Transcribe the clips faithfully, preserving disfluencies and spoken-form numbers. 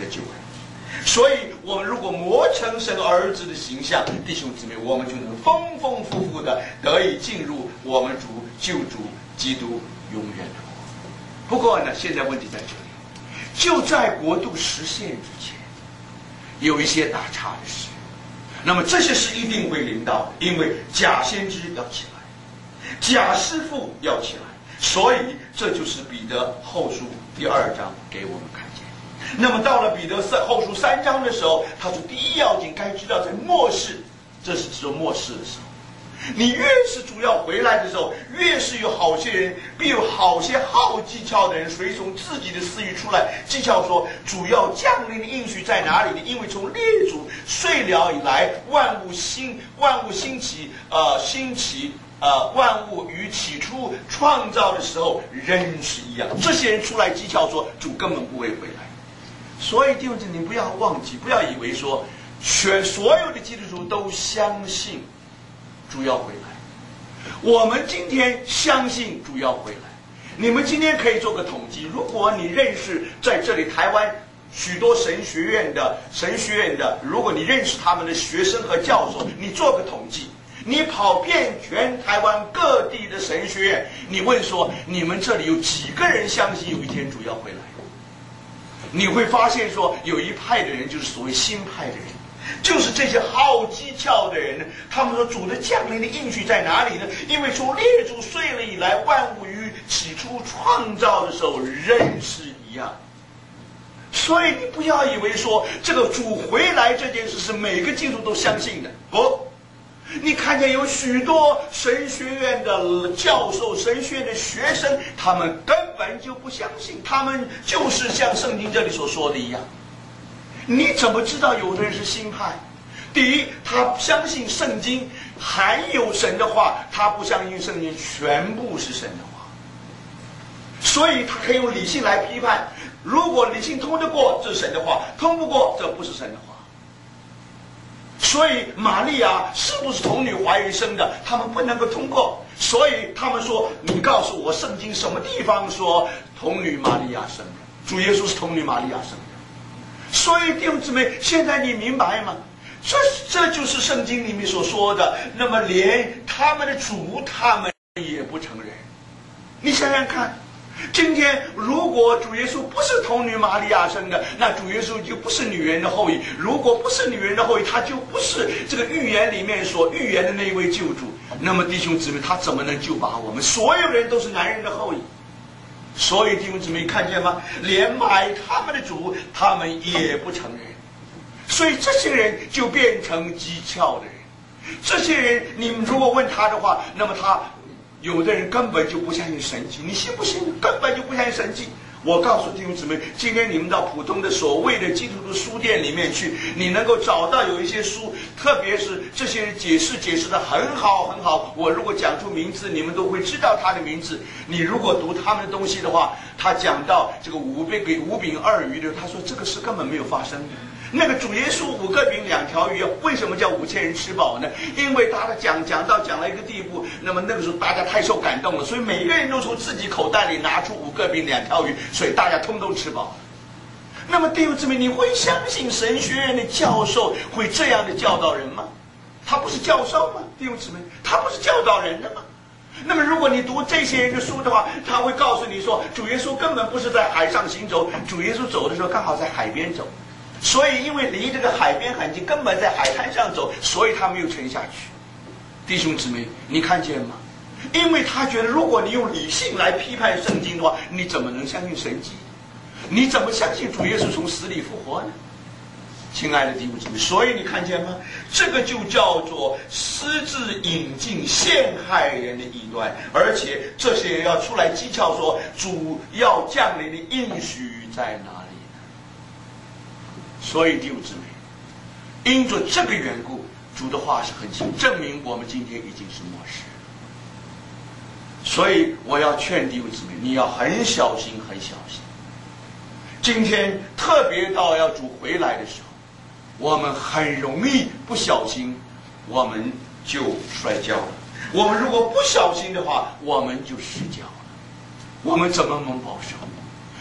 救恩。所以，我们如果磨成神儿子的形象，弟兄姊妹，我们就能丰丰富富的得以进入我们主救主基督永远的国。不过呢，现在问题在这里，就在国度实现之前，有一些打岔的事。那么这些事一定会临到，因为假先知要起来，假师傅要起来，所以这就是彼得后书第二章给我们看见。那么到了彼得后书三章的时候，他说第一要紧该知道，在末世，这是指末世的时候，你越是主要回来的时候，越是有好些人，必有好些好技巧的人随从自己的私欲出来技巧说，主要降临的应许在哪里呢？因为从列祖睡了以来，万物兴万物兴起呃兴起呃万物与起初创造的时候仍是一样。这些人出来技巧说，主根本不会回来。所以弟兄姊妹，你不要忘记，不要以为说全所有的基督徒都相信主要回来。我们今天相信主要回来。你们今天可以做个统计，如果你认识在这里台湾许多神学院的神学院的，如果你认识他们的学生和教授，你做个统计，你跑遍全台湾各地的神学院，你问说你们这里有几个人相信有一天主要回来？你会发现说有一派的人就是所谓新派的人，就是这些好机巧的人，他们说主的降临的应许在哪里呢？因为从列祖睡了以来，万物与起初创造的时候仍是一样。所以你不要以为说这个主回来这件事是每个基督徒都相信的，不，你看见有许多神学院的教授、神学院的学生，他们根本就不相信，他们就是像圣经这里所说的一样。你怎么知道有的人是新派？第一，他相信圣经含有神的话，他不相信圣经全部是神的话，所以他可以用理性来批判。如果理性通得过，这是神的话；通不过，这不是神的话。所以玛利亚是不是童女怀孕生的，他们不能够通过。所以他们说，你告诉我圣经什么地方说童女玛利亚生的？主耶稣是童女玛利亚生的。所以弟兄姊妹，现在你明白吗？这这就是圣经里面所说的。那么连他们的主他们也不承认。你想想看，今天如果主耶稣不是童女玛利亚生的，那主耶稣就不是女人的后裔。如果不是女人的后裔，他就不是这个预言里面所预言的那一位救主。那么弟兄姊妹，他怎么能救拔我们？所有人都是男人的后裔。所以弟兄姊妹看见吗？连买他们的主他们也不承认。所以这些人就变成讥诮的人。这些人你们如果问他的话，那么他有的人根本就不相信神迹，你信不信？根本就不相信神迹。我告诉弟兄姊妹，今天你们到普通的所谓的基督徒书店里面去，你能够找到有一些书，特别是这些人解释解释的很好很好。我如果讲出名字，你们都会知道他的名字。你如果读他们的东西的话，他讲到这个五饼给五饼二鱼的，他说这个事根本没有发生的。那个主耶稣五个饼两条鱼，为什么叫五千人吃饱呢？因为他的讲讲到讲了一个地步，那么那个时候大家太受感动了，所以每个人都从自己口袋里拿出五个饼两条鱼，所以大家通通吃饱了。那么弟兄姊妹，你会相信神学院的教授会这样的教导人吗？他不是教授吗？弟兄姊妹，他不是教导人的吗？那么如果你读这些人的书的话，他会告诉你说，主耶稣根本不是在海上行走，主耶稣走的时候刚好在海边走，所以因为离这个海边很近，根本在海滩上走，所以他没有沉下去。弟兄姊妹，你看见吗？因为他觉得，如果你用理性来批判圣经的话，你怎么能相信神迹？你怎么相信主耶稣从死里复活呢？亲爱的弟兄姊妹，所以你看见吗？这个就叫做私自引进陷害人的异端，而且这些人要出来讥诮说，主要降临的应许在哪里呢？所以弟兄姊妹，因着这个缘故，主的话是很清，证明我们今天已经是末世。所以我要劝弟兄姊妹，你要很小心，很小心。今天特别到要主回来的时候，我们很容易不小心，我们就摔跤了。我们如果不小心的话，我们就失脚了。我们怎么能保守？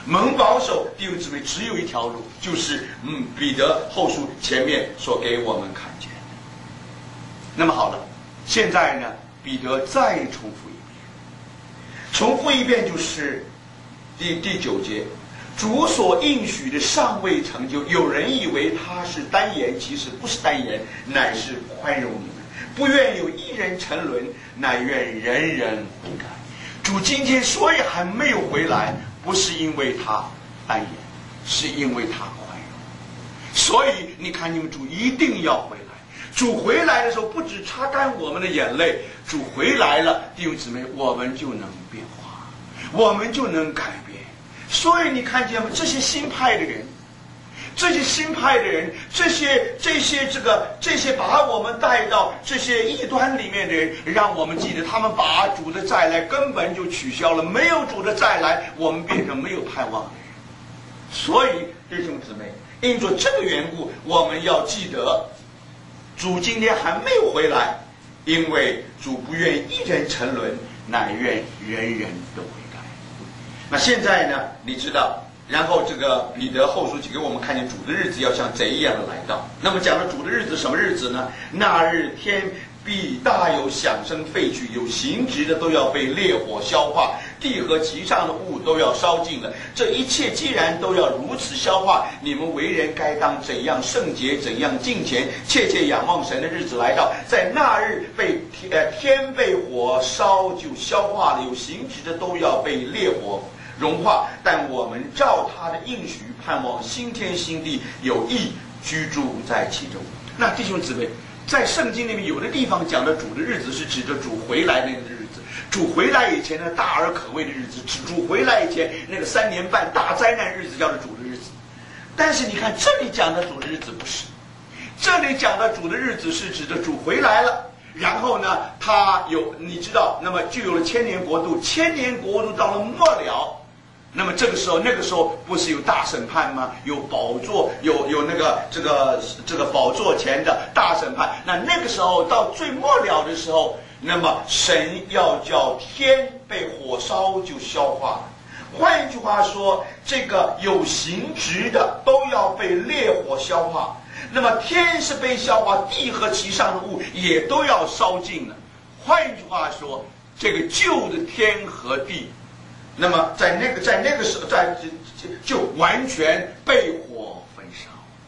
蒙保守，弟兄姊妹，只有一条路，就是嗯，彼得后书前面所给我们看见的。那么好了，现在呢，彼得再重复一遍，重复一遍就是第第九节，主所应许的尚未成就，有人以为他是单言，其实不是单言，乃是宽容你们，不愿有一人沉沦，乃愿人人悔改。主今天所以还没有回来，不是因为他单言，是因为他宽容。所以你看，你们主一定要回来。主回来的时候，不只擦干我们的眼泪，主回来了，弟兄姊妹，我们就能变化，我们就能改变。所以你看见吗？这些新派的人，这些新派的人，这些这些这个这些把我们带到这些异端里面的人，让我们记得他们把主的再来根本就取消了，没有主的再来，我们变成没有盼望的人。所以弟兄姊妹，因着这个缘故，我们要记得主今天还没有回来，因为主不愿一人沉沦，乃愿人人都悔改。那现在呢，你知道，然后这个彼得后书就给我们看见主的日子要像贼一样的来到。那么讲了主的日子什么日子呢？那日天必大有响声废去，有形质的都要被烈火消化，地和其上的物都要烧尽了。这一切既然都要如此消化，你们为人该当怎样圣洁，怎样敬虔，切切仰望神的日子来到，在那日被天、呃、天被火烧就消化了，有形质的都要被烈火融化，但我们照他的应许，盼望新天新地，有义居住在其中。那弟兄姊妹，在圣经里面有的地方讲的主的日子是指着主回来那个日子，主回来以前的大而可畏的日子，主回来以前那个三年半大灾难日子叫做主的日子。但是你看这里讲的主的日子不是，这里讲的主的日子是指着主回来了，然后呢他有你知道，那么就有了千年国度，千年国度到了末了，那么这个时候，那个时候不是有大审判吗？有宝座，有有那个这个这个宝座前的大审判。那那个时候到最末了的时候，那么神要叫天被火烧就消化了。换一句话说，这个有形质的都要被烈火消化。那么天是被消化，地和其上的物也都要烧尽了。换一句话说，这个旧的天和地，那么在那个在那个时候，在就完全被火焚烧。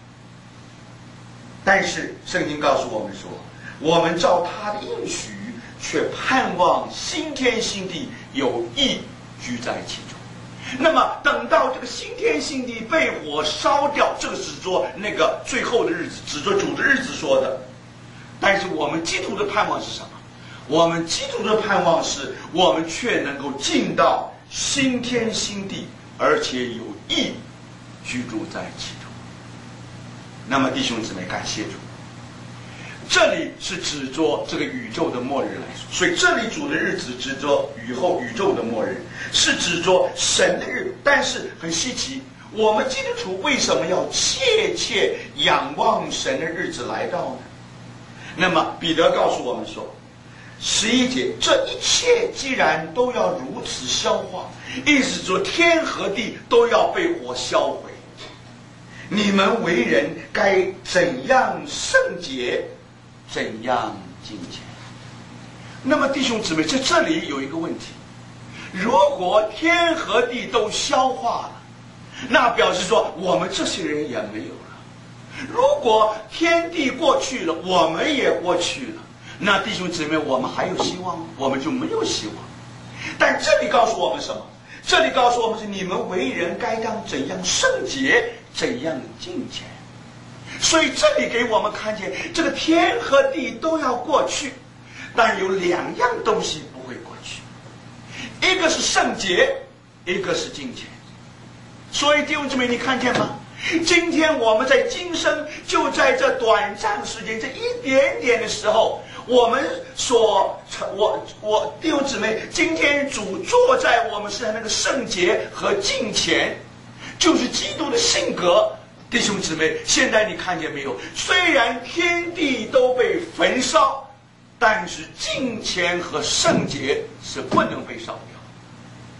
但是圣经告诉我们说，我们照他的应许，却盼望新天新地，有义居在其中。那么等到这个新天新地被火烧掉，这个是说那个最后的日子，指着主的日子说的。但是我们基督的盼望是什么？我们基督的盼望是我们却能够进到新天新地，而且有义居住在其中。那么弟兄姊妹，感谢主，这里是指着这个宇宙的末日来说，所以这里主的日子指着雨后宇宙的末日，是指着神的日。但是很稀奇，我们基督徒为什么要切切仰望神的日子来到呢？那么彼得告诉我们说，十一节，这一切既然都要如此消化，意思说天和地都要被火销毁，你们为人该怎样圣洁，怎样敬虔。那么弟兄姊妹，在这里有一个问题，如果天和地都消化了，那表示说我们这些人也没有了。如果天地过去了，我们也过去了，那弟兄姊妹，我们还有希望吗？我们就没有希望。但这里告诉我们什么？这里告诉我们是你们为人该当怎样圣洁，怎样敬虔。所以这里给我们看见，这个天和地都要过去，但有两样东西不会过去，一个是圣洁，一个是敬虔。所以弟兄姊妹，你看见吗？今天我们在今生，就在这短暂时间，这一点点的时候，我们所我我弟兄姊妹，今天主坐在我们身上那个圣洁和敬虔，就是基督的性格。弟兄姊妹，现在你看见没有？虽然天地都被焚烧，但是敬虔和圣洁是不能被烧掉。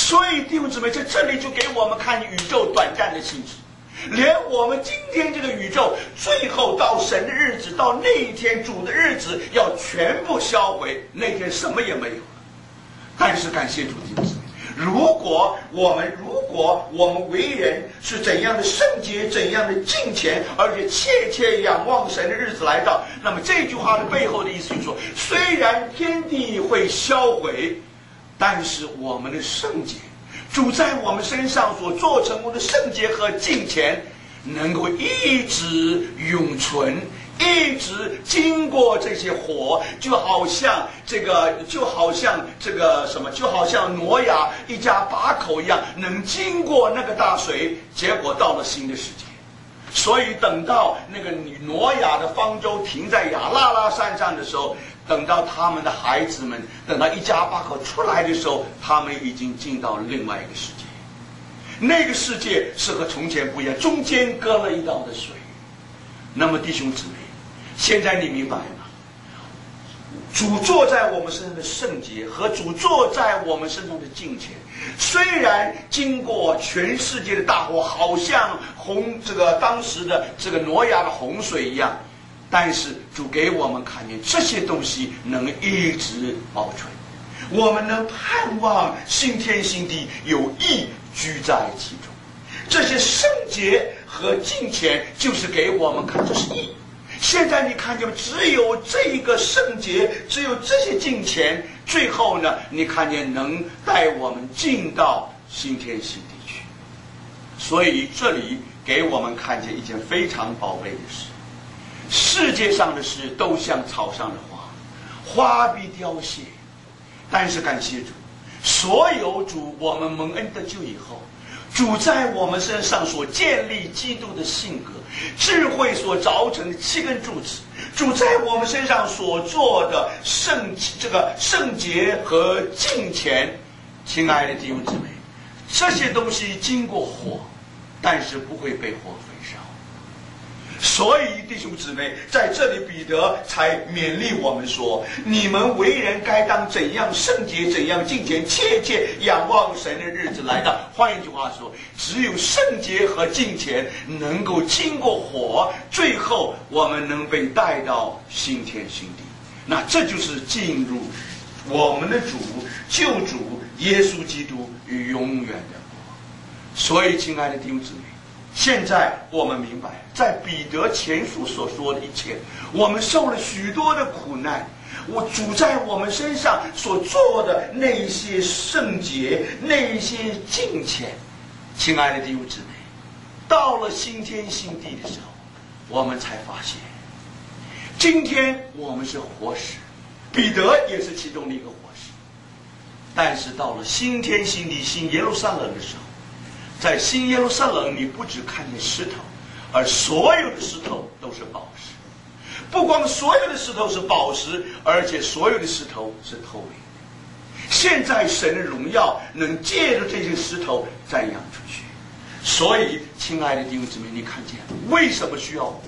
所以弟兄姊妹，在这里就给我们看宇宙短暂的性质。连我们今天这个宇宙，最后到神的日子，到那一天主的日子，要全部销毁，那天什么也没有了。但是感谢主，弟兄姊妹，如果我们如果我们为人是怎样的圣洁，怎样的敬虔，而且切切仰望神的日子来到，那么这句话的背后的意思就是说，虽然天地会销毁，但是我们的圣洁，主在我们身上所做成功的圣洁和敬虔，能够一直永存，一直经过这些火，就好像这个，就好像这个什么，就好像挪亚一家八口一样，能经过那个大水，结果到了新的世界。所以等到那个挪亚的方舟停在亚拉拉山上的时候，等到他们的孩子们，等到一家八口出来的时候，他们已经进到另外一个世界。那个世界是和从前不一样，中间隔了一道的水。那么弟兄姊妹，现在你明白吗？主坐在我们身上的圣洁和主坐在我们身上的敬虔，虽然经过全世界的大火，好像洪这个当时的这个挪亚的洪水一样，但是主给我们看见这些东西能一直保存，我们能盼望新天新地有义居在其中。这些圣洁和敬虔就是给我们看这是义。现在你看见只有这一个圣洁，只有这些敬虔，最后呢，你看见能带我们进到新天新地去。所以这里给我们看见一件非常宝贝的事，世界上的事都像草上的花，花必凋谢，但是感谢主，所有主我们蒙恩得救以后，主在我们身上所建立基督的性格，智慧所凿成的七根柱子，主在我们身上所做的圣这个圣洁和敬虔，亲爱的弟兄姊妹，这些东西经过火，但是不会被火焚烧。所以弟兄姊妹，在这里彼得才勉励我们说，你们为人该当怎样圣洁，怎样敬虔，切切仰望神的日子来到。换一句话说，只有圣洁和敬虔能够经过火，最后我们能被带到新天新地。那这就是进入我们的主救主耶稣基督与永远的国。所以亲爱的弟兄姊妹，现在我们明白，在彼得前书所说的一切，我们受了许多的苦难，我主在我们身上所做的那些圣洁，那些敬虔，亲爱的弟兄姊妹，到了新天新地的时候，我们才发现，今天我们是活石，彼得也是其中的一个活石，但是到了新天新地新耶路撒冷的时候，在新耶路撒冷，你不只看见石头，而所有的石头都是宝石。不光所有的石头是宝石，而且所有的石头是透明的。现在神的荣耀能借着这些石头瞻仰出去。所以亲爱的弟兄姊妹，你看见为什么需要火？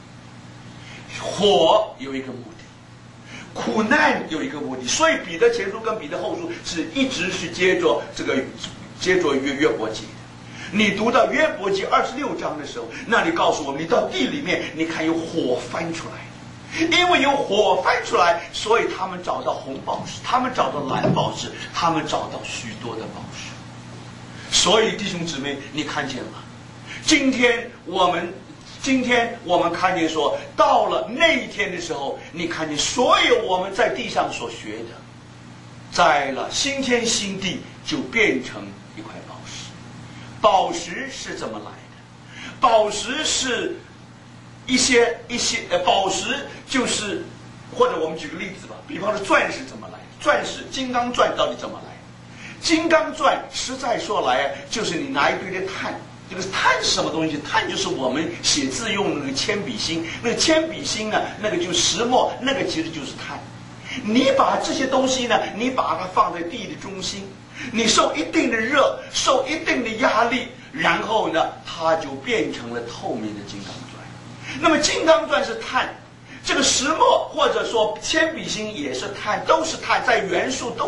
火有一个目的，苦难有一个目的。所以彼得前书跟彼得后书是一直是接着这个接着约约伯记。你读到约伯记二十六章的时候，那里告诉我们，你到地里面，你看有火翻出来，因为有火翻出来，所以他们找到红宝石，他们找到蓝宝石，他们找到许多的宝石。所以弟兄姊妹，你看见了，今天我们今天我们看见说，到了那一天的时候，你看见所有我们在地上所学的，在了新天新地就变成一块宝石。宝石是怎么来的？宝石是一些一些呃，宝石就是，或者我们举个例子吧，比方说钻石怎么来？钻石金刚钻到底怎么来？金刚钻实在说来，就是你拿一堆的碳。这个碳是什么东西？碳就是我们写字用的那个铅笔芯，那个铅笔芯呢，那个就是石墨，那个其实就是碳。你把这些东西呢，你把它放在地的中心，你受一定的热，受一定的压力，然后呢，它就变成了透明的金刚钻。那么金刚钻是碳，这个石墨或者说铅笔芯也是碳，都是碳，在元素都